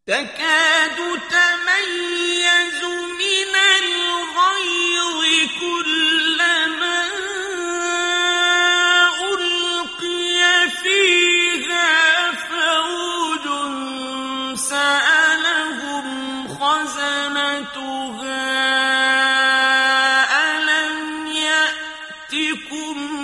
تكاد تميز من الغيظ كلما ألقي فيها فوج سألهم خزنتها ألم يأتكم